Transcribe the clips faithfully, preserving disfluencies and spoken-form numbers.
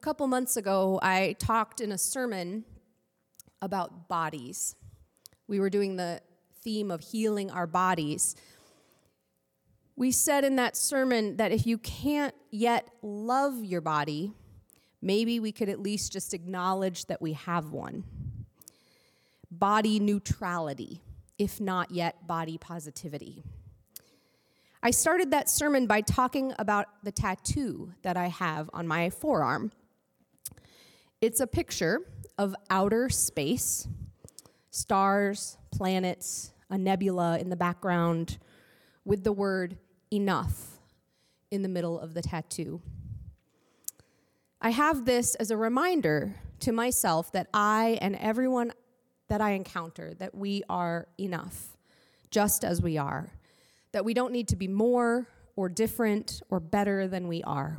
couple months ago, I talked in a sermon about bodies. We were doing the theme of healing our bodies. We said in that sermon that if you can't yet love your body, maybe we could at least just acknowledge that we have one. Body neutrality, if not yet body positivity. I started that sermon by talking about the tattoo that I have on my forearm. It's a picture of outer space, stars, planets, a nebula in the background, with the word enough in the middle of the tattoo. I have this as a reminder to myself that I and everyone that I encounter, that we are enough, just as we are. That we don't need to be more or different or better than we are.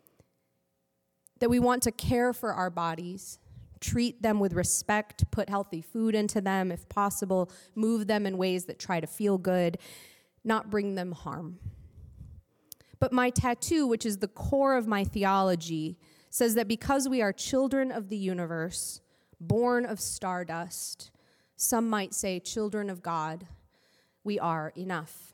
That we want to care for our bodies, treat them with respect, put healthy food into them if possible, move them in ways that try to feel good, not bring them harm. But my tattoo, which is the core of my theology, says that because we are children of the universe, born of stardust, some might say children of God, we are enough.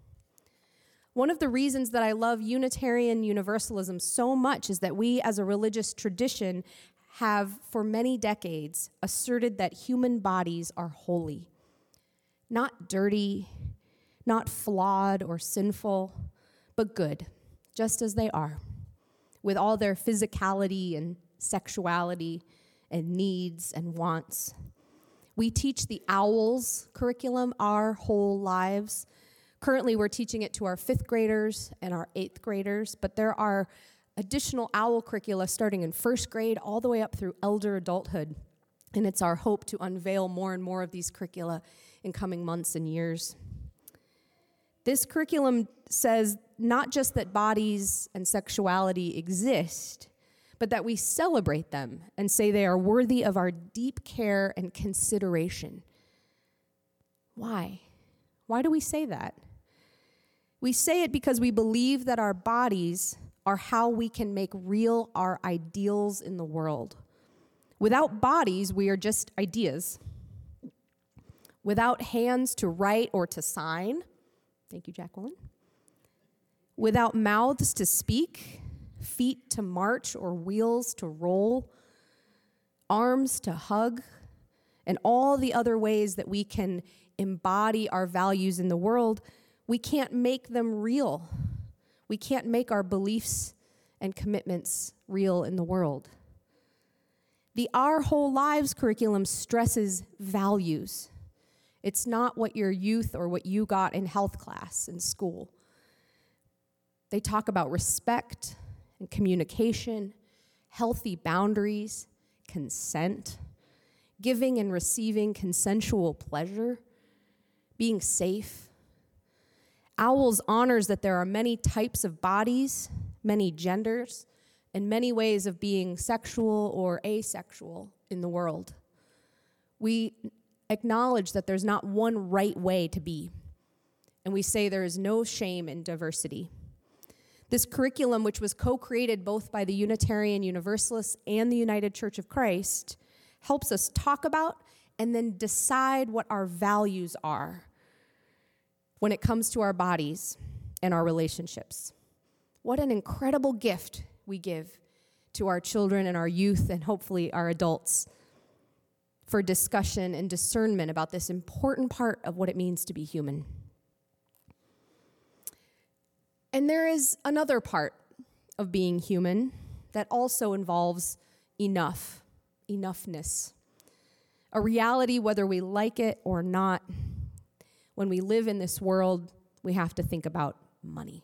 One of the reasons that I love Unitarian Universalism so much is that we as a religious tradition have for many decades asserted that human bodies are holy, not dirty, not flawed or sinful, but good, just as they are, with all their physicality and sexuality and needs and wants. We teach the OWLS curriculum our whole lives. Currently, we're teaching it to our fifth graders and our eighth graders, but there are additional OWL curricula starting in first grade all the way up through elder adulthood, and it's our hope to unveil more and more of these curricula in coming months and years. This curriculum says not just that bodies and sexuality exist, but that we celebrate them and say they are worthy of our deep care and consideration. Why? Why do we say that? We say it because we believe that our bodies are how we can make real our ideals in the world. Without bodies, we are just ideas. Without hands to write or to sign, thank you, Jacqueline. Without mouths to speak, feet to march or wheels to roll, arms to hug, and all the other ways that we can embody our values in the world, we can't make them real. We can't make our beliefs and commitments real in the world. The Our Whole Lives curriculum stresses values. It's not what your youth or what you got in health class in school. They talk about respect and communication, healthy boundaries, consent, giving and receiving consensual pleasure, being safe. OWLS honors that there are many types of bodies, many genders, and many ways of being sexual or asexual in the world. We acknowledge that there's not one right way to be, and we say there is no shame in diversity. This curriculum, which was co-created both by the Unitarian Universalists and the United Church of Christ, helps us talk about and then decide what our values are when it comes to our bodies and our relationships. What an incredible gift we give to our children and our youth and hopefully our adults for discussion and discernment about this important part of what it means to be human. And there is another part of being human that also involves enough, enoughness. A reality, whether we like it or not. When we live in this world, we have to think about money.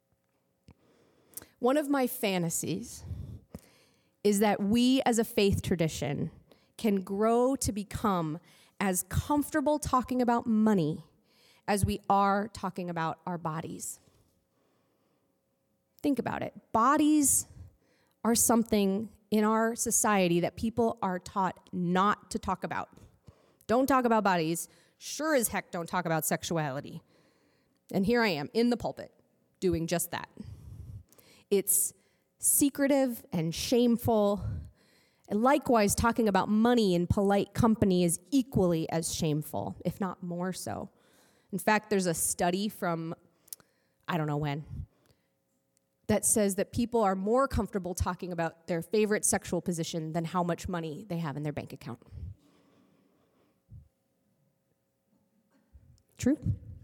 One of my fantasies is that we as a faith tradition can grow to become as comfortable talking about money as we are talking about our bodies. Think about it. Bodies are something in our society that people are taught not to talk about. Don't talk about bodies. Sure as heck don't talk about sexuality. And here I am in the pulpit doing just that. It's secretive and shameful. And likewise, talking about money in polite company is equally as shameful, if not more so. In fact, there's a study from, I don't know when, that says that people are more comfortable talking about their favorite sexual position than how much money they have in their bank account. True?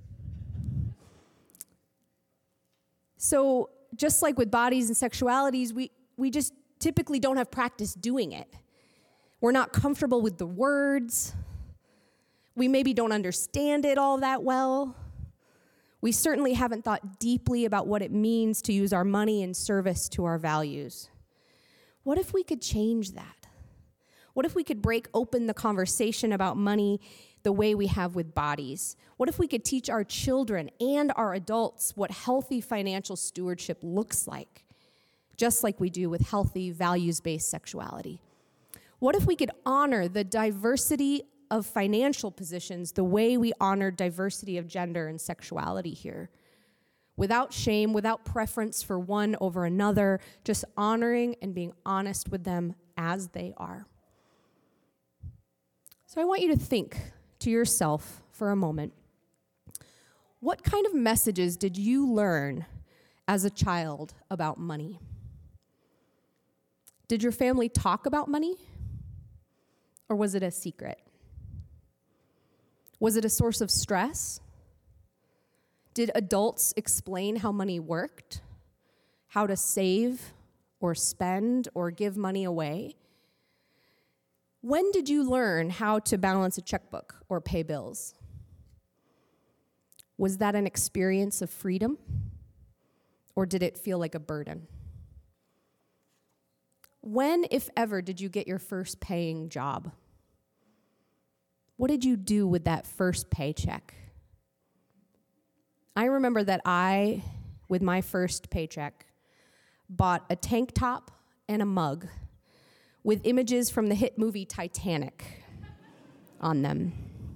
So just like with bodies and sexualities, we, we just typically don't have practice doing it. We're not comfortable with the words. We maybe don't understand it all that well. We certainly haven't thought deeply about what it means to use our money in service to our values. What if we could change that? What if we could break open the conversation about money the way we have with bodies? What if we could teach our children and our adults what healthy financial stewardship looks like, just like we do with healthy, values-based sexuality? What if we could honor the diversity of financial positions the way we honor diversity of gender and sexuality here? Without shame, without preference for one over another, just honoring and being honest with them as they are. So I want you to think to yourself for a moment, what kind of messages did you learn as a child about money? Did your family talk about money? Or was it a secret? Was it a source of stress? Did adults explain how money worked? How to save or spend or give money away? When did you learn how to balance a checkbook or pay bills? Was that an experience of freedom? Or did it feel like a burden? When, if ever, did you get your first paying job? What did you do with that first paycheck? I remember that I, with my first paycheck, bought a tank top and a mug with images from the hit movie Titanic on them.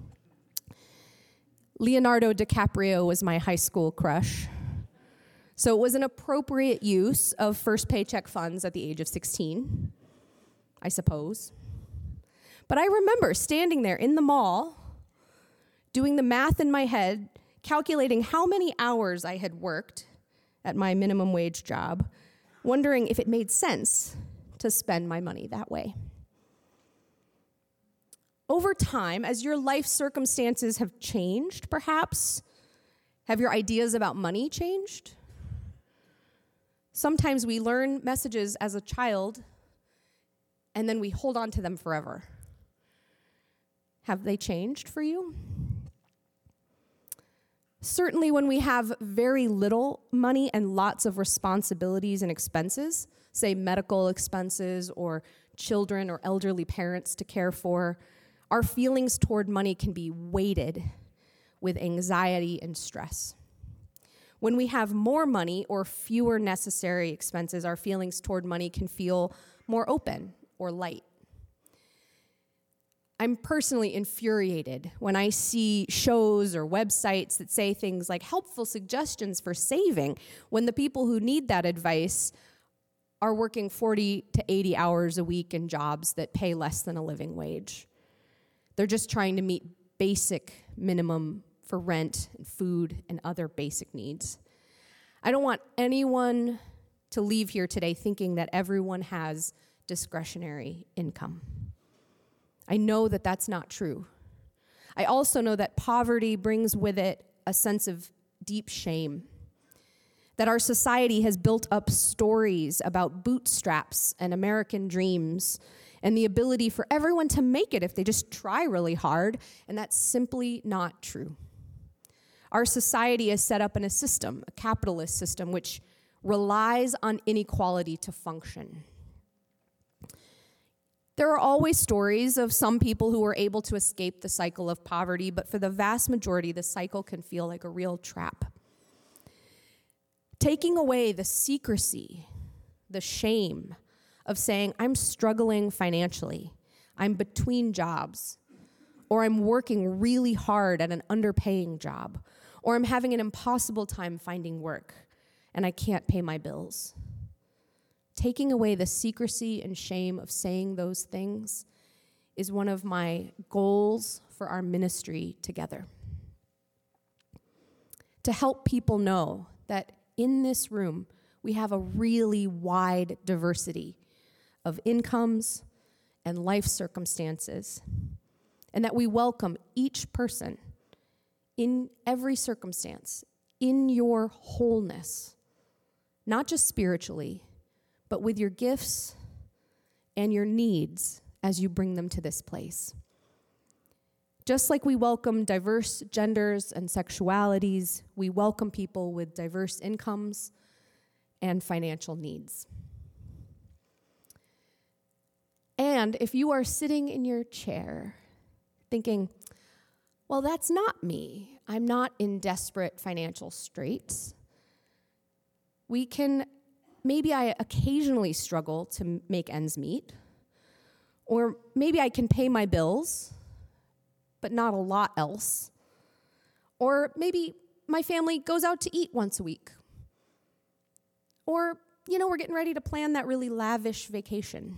Leonardo DiCaprio was my high school crush. So it was an appropriate use of first paycheck funds at the age of sixteen, I suppose. But I remember standing there in the mall, doing the math in my head, calculating how many hours I had worked at my minimum wage job, wondering if it made sense to spend my money that way. Over time, as your life circumstances have changed, perhaps, have your ideas about money changed? Sometimes we learn messages as a child, and then we hold on to them forever. Have they changed for you? Certainly when we have very little money and lots of responsibilities and expenses, say medical expenses or children or elderly parents to care for, our feelings toward money can be weighted with anxiety and stress. When we have more money or fewer necessary expenses, our feelings toward money can feel more open or light. I'm personally infuriated when I see shows or websites that say things like helpful suggestions for saving when the people who need that advice are working forty to eighty hours a week in jobs that pay less than a living wage. They're just trying to meet basic minimum for rent and food and other basic needs. I don't want anyone to leave here today thinking that everyone has discretionary income. I know that that's not true. I also know that poverty brings with it a sense of deep shame, that our society has built up stories about bootstraps and American dreams and the ability for everyone to make it if they just try really hard, and that's simply not true. Our society is set up in a system, a capitalist system, which relies on inequality to function. There are always stories of some people who were able to escape the cycle of poverty, but for the vast majority, the cycle can feel like a real trap. Taking away the secrecy, the shame of saying, I'm struggling financially, I'm between jobs, or I'm working really hard at an underpaying job, or I'm having an impossible time finding work, and I can't pay my bills. taking away the secrecy and shame of saying those things is one of my goals for our ministry together. To help people know that in this room, we have a really wide diversity of incomes and life circumstances, and that we welcome each person in every circumstance, in your wholeness, not just spiritually, but with your gifts and your needs as you bring them to this place. Just like we welcome diverse genders and sexualities, we welcome people with diverse incomes and financial needs. And if you are sitting in your chair thinking, well, that's not me. I'm not in desperate financial straits. We can, maybe I occasionally struggle to make ends meet, or maybe I can pay my bills, but not a lot else. Or maybe my family goes out to eat once a week. Or, you know, we're getting ready to plan that really lavish vacation.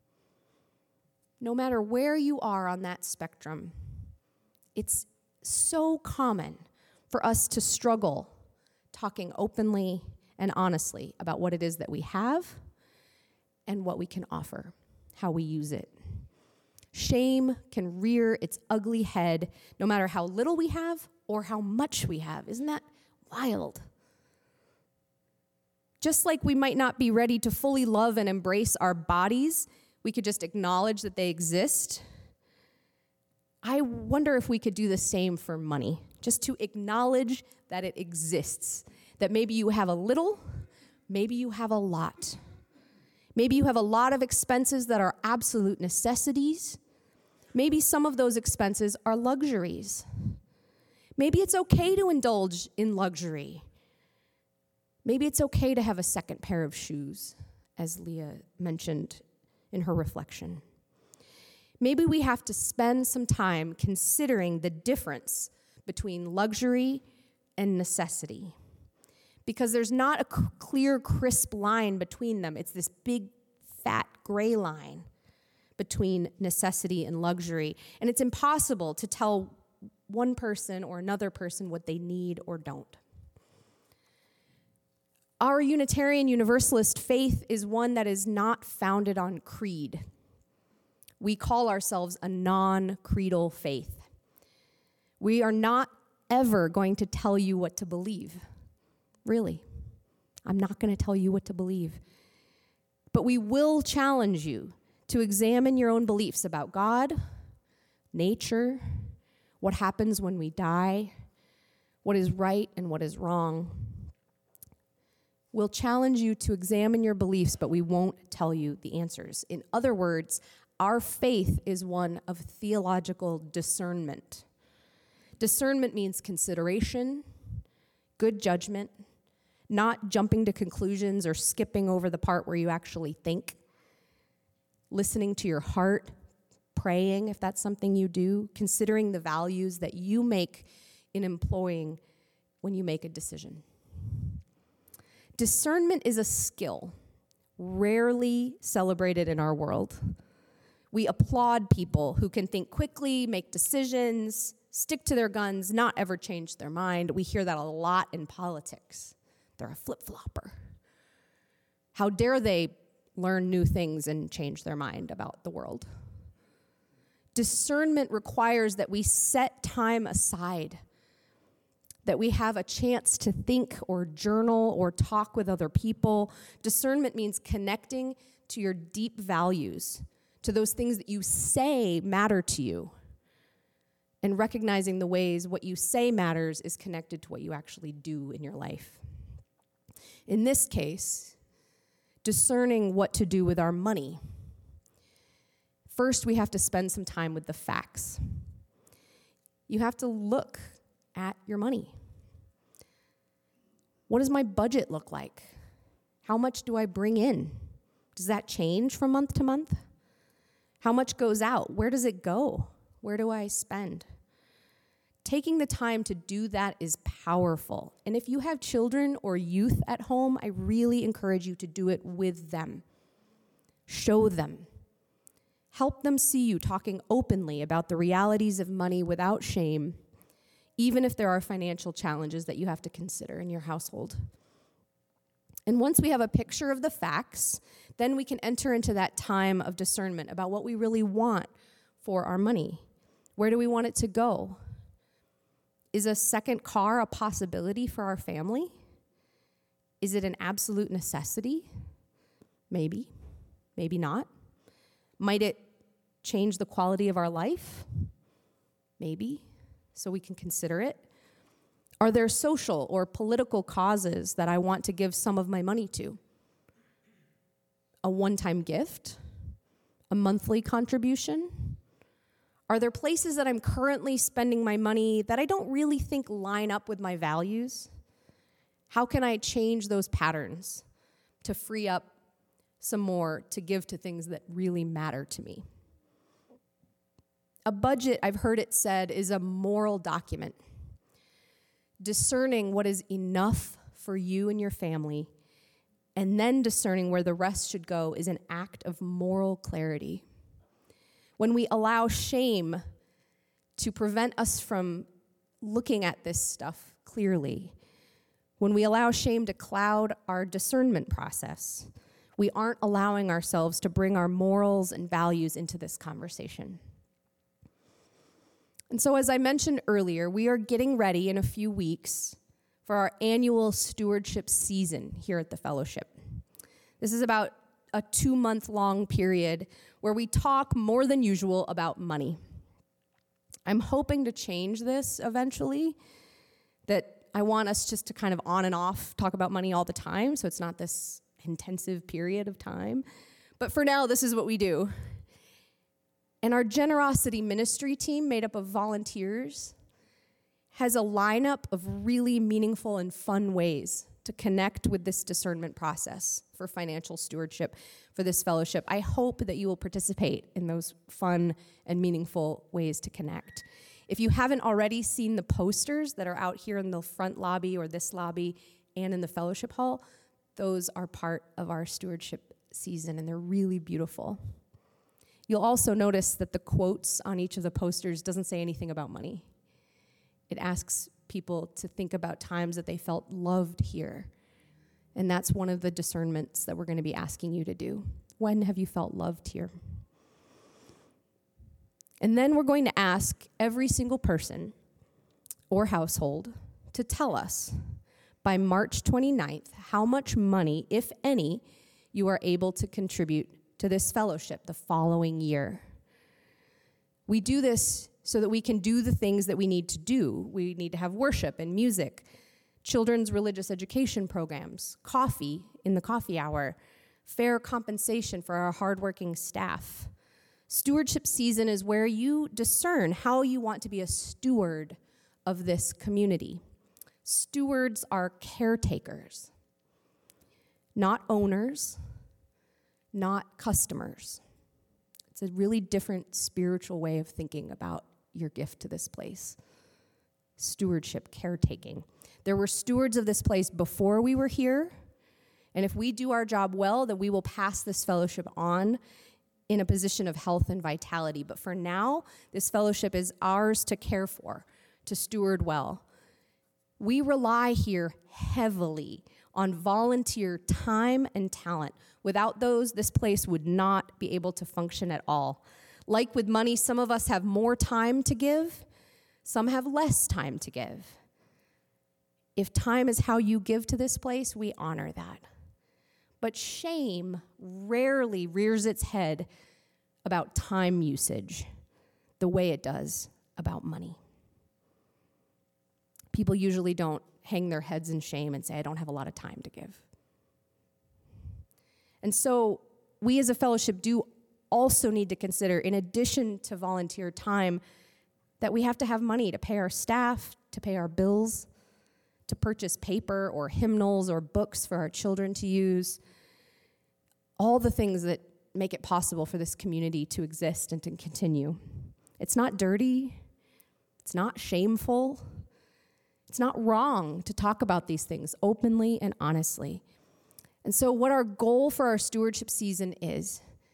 No matter where you are on that spectrum, it's so common for us to struggle talking openly and honestly about what it is that we have and what we can offer, how we use it. Shame can rear its ugly head no matter how little we have or how much we have. Isn't that wild? Just like we might not be ready to fully love and embrace our bodies, we could just acknowledge that they exist. I wonder if we could do the same for money, just to acknowledge that it exists, that maybe you have a little, maybe you have a lot. Maybe you have a lot of expenses that are absolute necessities. Maybe some of those expenses are luxuries. Maybe it's okay to indulge in luxury. Maybe it's okay to have a second pair of shoes, as Leah mentioned in her reflection. Maybe we have to spend some time considering the difference between luxury and necessity, because there's not a c- clear, crisp line between them. It's this big, fat, gray line between necessity and luxury, and it's impossible to tell one person or another person what they need or don't. Our Unitarian Universalist faith is one that is not founded on creed. We call ourselves a non-creedal faith. We are not ever going to tell you what to believe. Really. I'm not going to tell you what to believe. But we will challenge you to examine your own beliefs about God, nature, what happens when we die, what is right and what is wrong. We'll challenge you to examine your beliefs, but we won't tell you the answers. In other words, our faith is one of theological discernment. Discernment means consideration, good judgment, not jumping to conclusions or skipping over the part where you actually think, listening to your heart, praying if that's something you do, considering the values that you make in employing when you make a decision. Discernment is a skill rarely celebrated in our world. We applaud people who can think quickly, make decisions, stick to their guns, not ever change their mind. We hear that a lot in politics. They're a flip-flopper. How dare they learn new things and change their mind about the world? Discernment requires that we set time aside, that we have a chance to think or journal or talk with other people. Discernment means connecting to your deep values, to those things that you say matter to you, and recognizing the ways what you say matters is connected to what you actually do in your life. In this case, discerning what to do with our money. First, we have to spend some time with the facts. You have to look at your money. What does my budget look like? How much do I bring in? Does that change from month to month? How much goes out? Where does it go? Where do I spend? Taking the time to do that is powerful. And if you have children or youth at home, I really encourage you to do it with them. Show them. Help them see you talking openly about the realities of money without shame, even if there are financial challenges that you have to consider in your household. And once we have a picture of the facts, then we can enter into that time of discernment about what we really want for our money. Where do we want it to go? Is a second car a possibility for our family? Is it an absolute necessity? Maybe, maybe not. Might it change the quality of our life? Maybe, so we can consider it. Are there social or political causes that I want to give some of my money to? A one-time gift? A monthly contribution? Are there places that I'm currently spending my money that I don't really think line up with my values? How can I change those patterns to free up some more to give to things that really matter to me? A budget, I've heard it said, is a moral document. Discerning what is enough for you and your family, and then discerning where the rest should go, is an act of moral clarity. When we allow shame to prevent us from looking at this stuff clearly, when we allow shame to cloud our discernment process, we aren't allowing ourselves to bring our morals and values into this conversation. And so, as I mentioned earlier, we are getting ready in a few weeks for our annual stewardship season here at the fellowship. This is about a two-month-long period where we talk more than usual about money. I'm hoping to change this eventually, that I want us just to kind of on and off talk about money all the time, so it's not this intensive period of time. But for now, this is what we do. And our generosity ministry team, made up of volunteers, has a lineup of really meaningful and fun ways to connect with this discernment process for financial stewardship for this fellowship. I hope that you will participate in those fun and meaningful ways to connect. If you haven't already seen the posters that are out here in the front lobby or this lobby and in the fellowship hall, those are part of our stewardship season, and they're really beautiful. You'll also notice that the quotes on each of the posters doesn't say anything about money. It asks people to think about times that they felt loved here. And that's one of the discernments that we're going to be asking you to do. When have you felt loved here? And then we're going to ask every single person or household to tell us by March twenty-ninth how much money, if any, you are able to contribute to this fellowship the following year. We do this so that we can do the things that we need to do. We need to have worship and music, children's religious education programs, coffee in the coffee hour, fair compensation for our hardworking staff. Stewardship season is where you discern how you want to be a steward of this community. Stewards are caretakers, not owners, not customers. It's a really different spiritual way of thinking about your gift to this place. Stewardship, caretaking. There were stewards of this place before we were here, and if we do our job well, then we will pass this fellowship on in a position of health and vitality. But for now, this fellowship is ours to care for, to steward well. We rely here heavily on volunteer time and talent. Without those, this place would not be able to function at all. Like with money, some of us have more time to give, some have less time to give. If time is how you give to this place, we honor that. But shame rarely rears its head about time usage the way it does about money. People usually don't hang their heads in shame and say, I don't have a lot of time to give. And so we as a fellowship do also need to consider, in addition to volunteer time, that we have to have money to pay our staff, to pay our bills, to purchase paper or hymnals or books for our children to use, all the things that make it possible for this community to exist and to continue. It's not dirty. It's not shameful. It's not wrong to talk about these things openly and honestly. And so what our goal for our stewardship season is,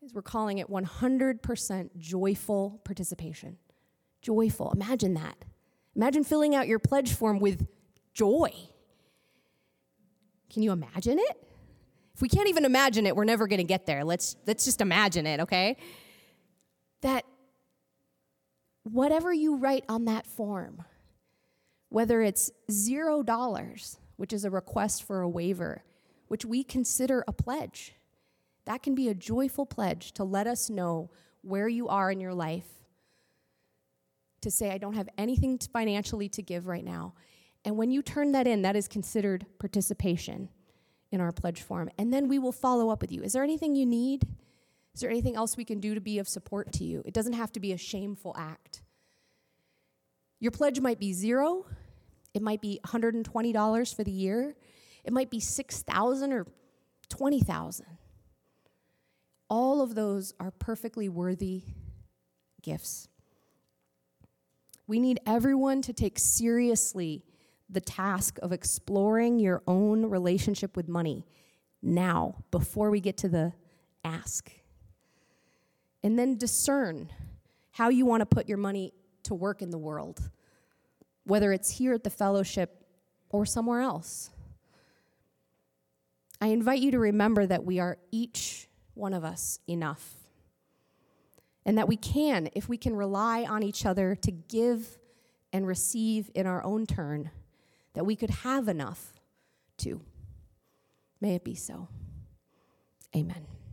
is we're calling it one hundred percent joyful participation. Joyful. Imagine that. Imagine filling out your pledge form with joy. Can you imagine it? If we can't even imagine it, we're never going to get there. Let's let's just imagine it, okay? That whatever you write on that form, whether it's zero dollars, which is a request for a waiver, which we consider a pledge, that can be a joyful pledge to let us know where you are in your life, to say, I don't have anything to financially to give right now. And when you turn that in, that is considered participation in our pledge form. And then we will follow up with you. Is there anything you need? Is there anything else we can do to be of support to you? It doesn't have to be a shameful act. Your pledge might be zero. It might be one hundred twenty dollars for the year. It might be six thousand dollars or twenty thousand dollars. All of those are perfectly worthy gifts. We need everyone to take seriously the task of exploring your own relationship with money now, before we get to the ask. And then discern how you want to put your money to work in the world, whether it's here at the fellowship or somewhere else. I invite you to remember that we are each one of us enough, and that we can, if we can rely on each other to give and receive in our own turn, that we could have enough too. May it be so. Amen.